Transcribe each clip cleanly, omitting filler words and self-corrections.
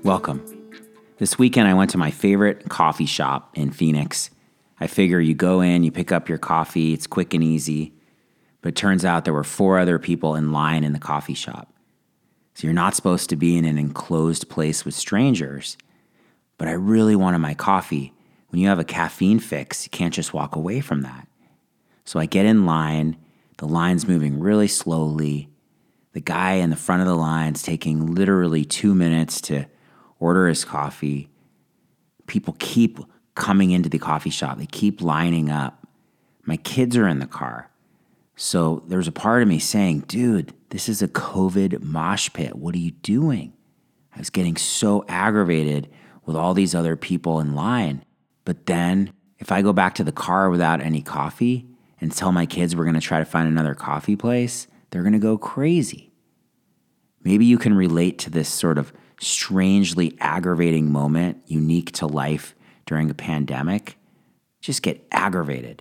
Welcome. This weekend I went to my favorite coffee shop in Phoenix. I figure you go in, you pick up your coffee, it's quick and easy. But it turns out there were 4 other people in line in the coffee shop. So you're not supposed to be in an enclosed place with strangers. But I really wanted my coffee. When you have a caffeine fix, you can't just walk away from that. So I get in line. The line's moving really slowly. The guy in the front of the line's taking literally 2 minutes to order his coffee. People keep coming into the coffee shop. They keep lining up. My kids are in the car. So there's a part of me saying, dude, this is a COVID mosh pit. What are you doing? I was getting so aggravated with all these other people in line. But then if I go back to the car without any coffee and tell my kids we're going to try to find another coffee place, they're going to go crazy. Maybe you can relate to this sort of strangely aggravating moment unique to life during a pandemic. Just get aggravated.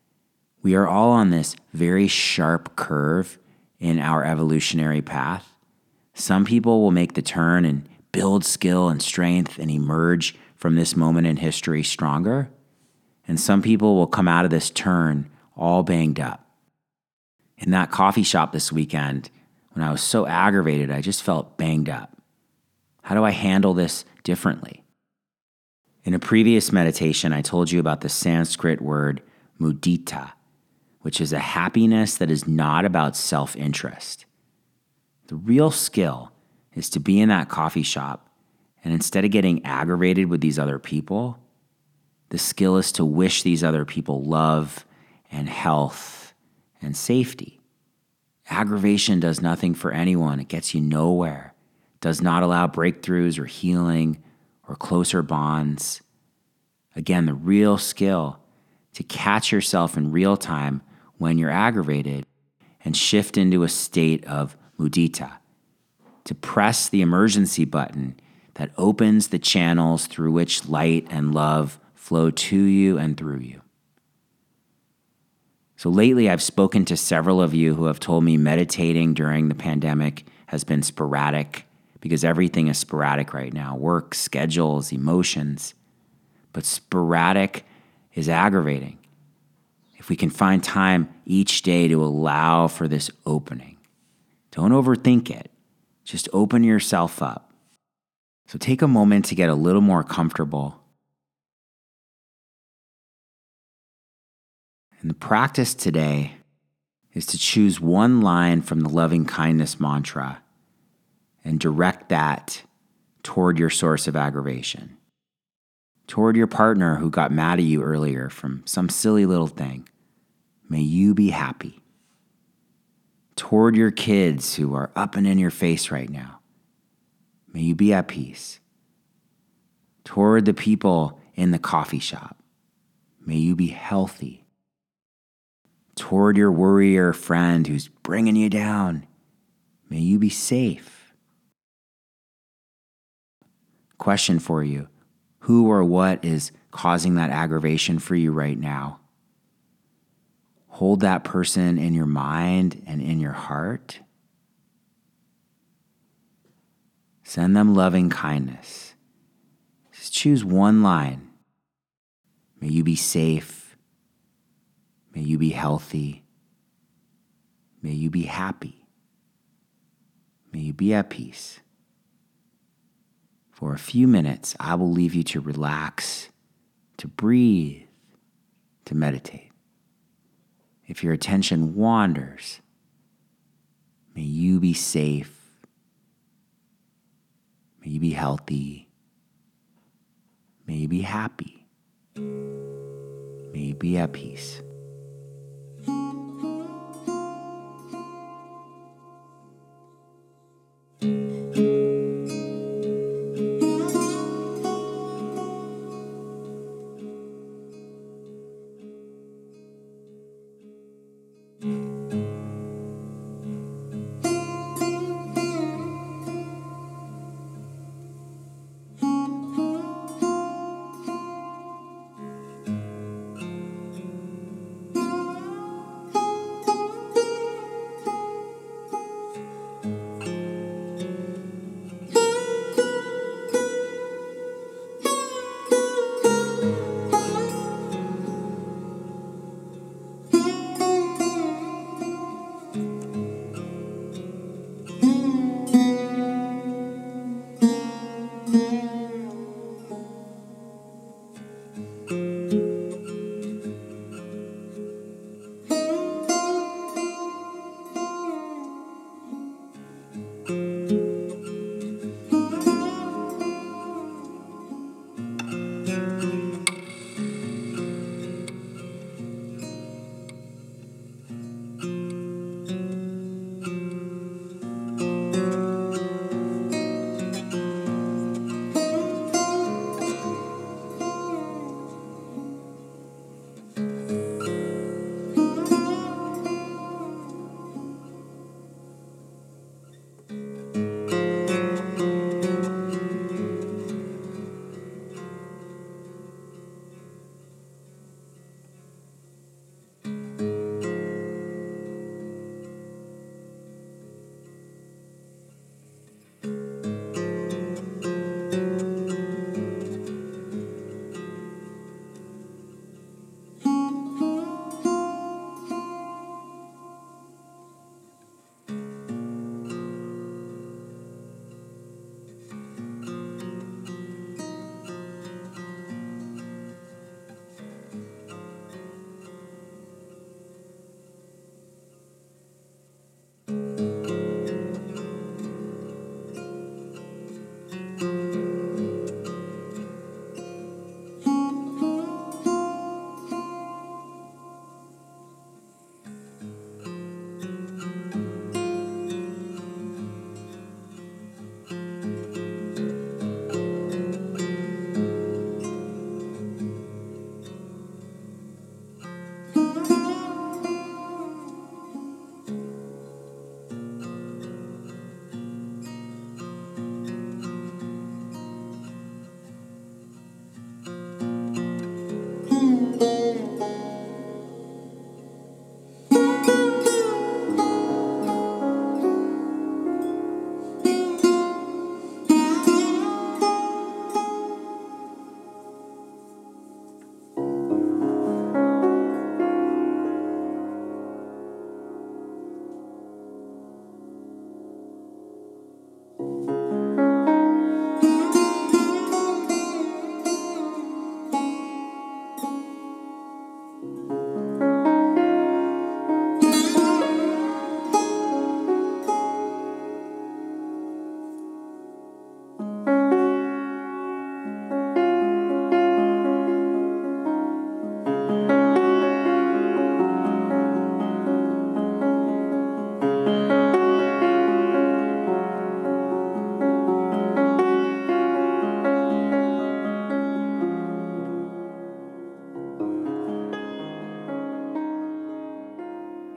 We are all on this very sharp curve in our evolutionary path. Some people will make the turn and build skill and strength and emerge from this moment in history stronger. And some people will come out of this turn all banged up. In that coffee shop this weekend, when I was so aggravated, I just felt banged up. How do I handle this differently? In a previous meditation, I told you about the Sanskrit word mudita, which is a happiness that is not about self-interest. The real skill is to be in that coffee shop, and instead of getting aggravated with these other people, the skill is to wish these other people love and health and safety. Aggravation does nothing for anyone. It gets you nowhere. It does not allow breakthroughs or healing or closer bonds. Again, the real skill to catch yourself in real time when you're aggravated and shift into a state of mudita, to press the emergency button that opens the channels through which light and love flow to you and through you. So lately, I've spoken to several of you who have told me meditating during the pandemic has been sporadic because everything is sporadic right now. Work, schedules, emotions. But sporadic is aggravating. If we can find time each day to allow for this opening, don't overthink it. Just open yourself up. So take a moment to get a little more comfortable. And the practice today is to choose one line from the loving kindness mantra and direct that toward your source of aggravation, toward your partner who got mad at you earlier from some silly little thing. May you be happy. Toward your kids who are up and in your face right now. May you be at peace. Toward the people in the coffee shop. May you be healthy. Toward your worrier friend who's bringing you down. May you be safe. Question for you. Who or what is causing that aggravation for you right now? Hold that person in your mind and in your heart. Send them loving kindness. Just choose one line. May you be safe. May you be healthy. May you be happy. May you be at peace. For a few minutes, I will leave you to relax, to breathe, to meditate. If your attention wanders, may you be safe. May you be healthy. May you be happy. May you be at peace.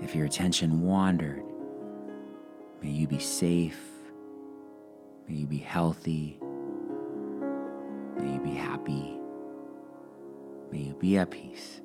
If your attention wandered, may you be safe, may you be healthy, may you be happy, may you be at peace.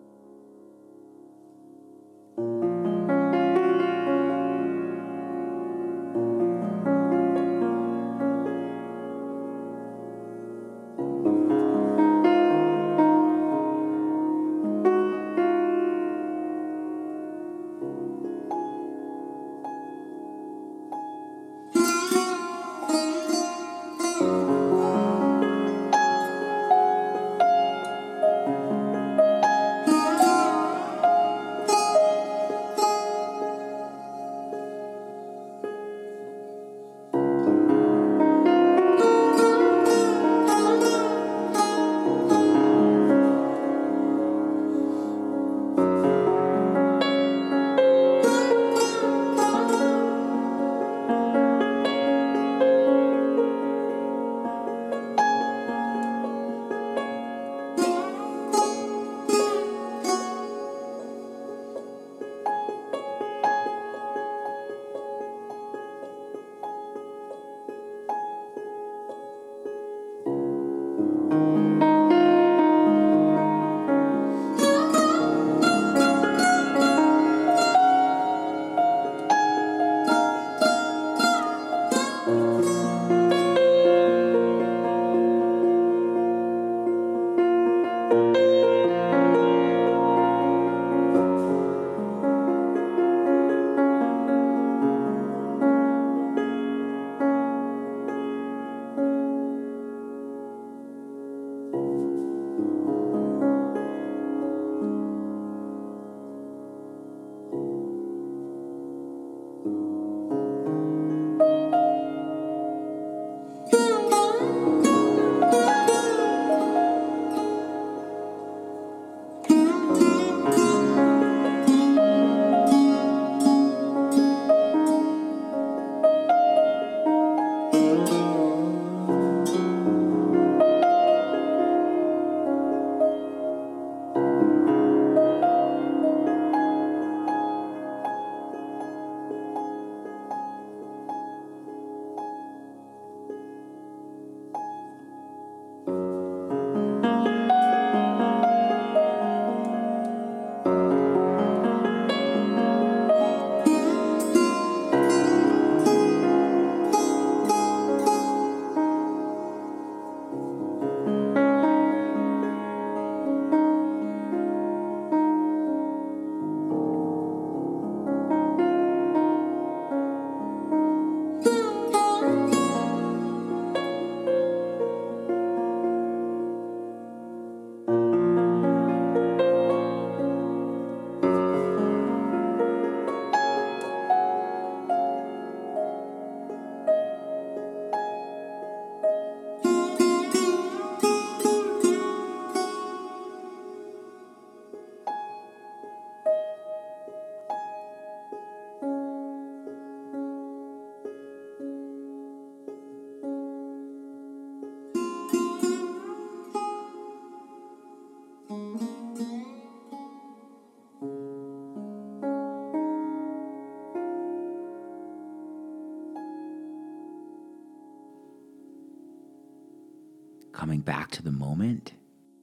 Coming back to the moment.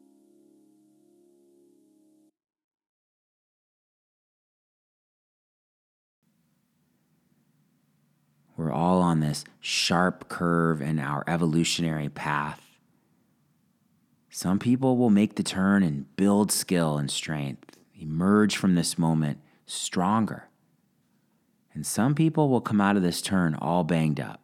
We're all on this sharp curve in our evolutionary path. Some people will make the turn and build skill and strength, emerge from this moment stronger. And some people will come out of this turn all banged up.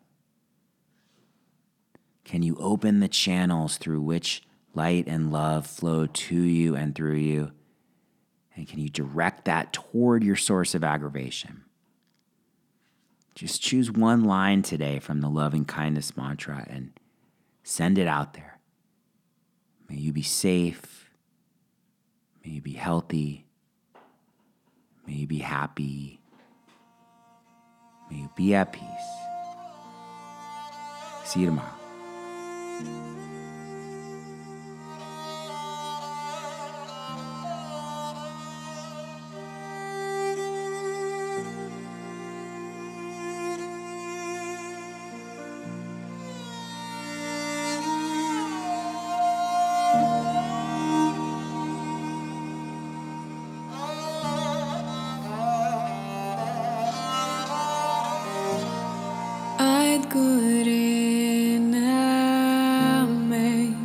Can you open the channels through which light and love flow to you and through you? And can you direct that toward your source of aggravation? Just choose one line today from the loving kindness mantra and send it out there. May you be safe. May you be healthy. May you be happy. May you be at peace. See you tomorrow. Sadguru Name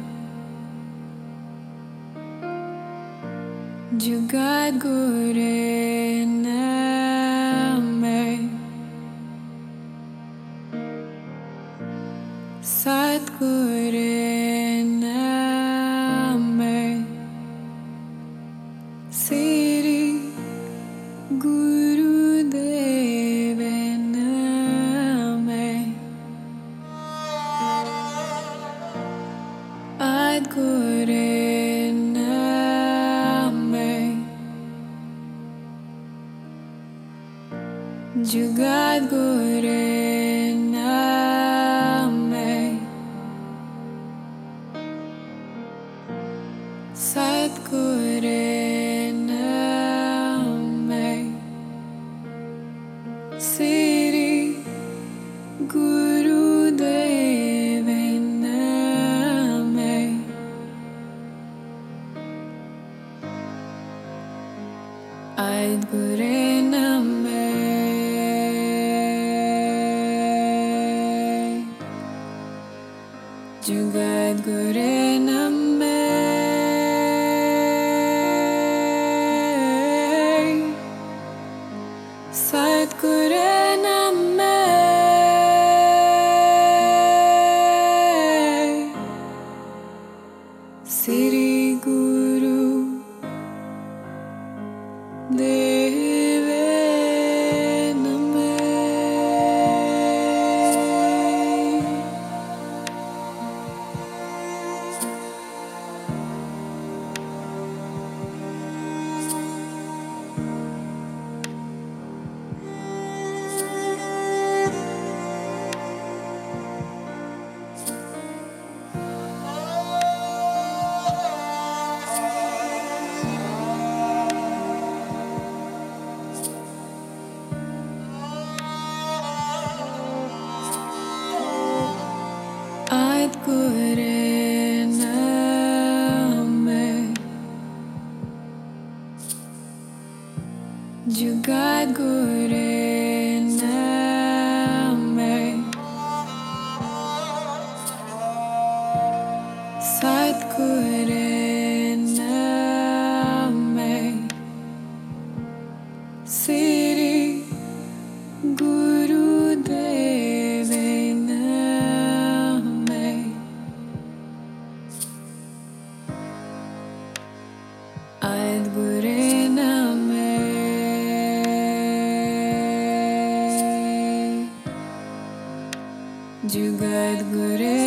Jugadguru Name Sadguru Name Siri Gurudev Name Adguru Name Jugadguru Name Sadguru Name Siri Gurudev Name Adguru Name Jugadguru Name Sadguru Name Siri Guru Deve Name Adguru Name Jugadguru Name Sadguru Name Siri Gurudev Name Adguru Name Jugadguru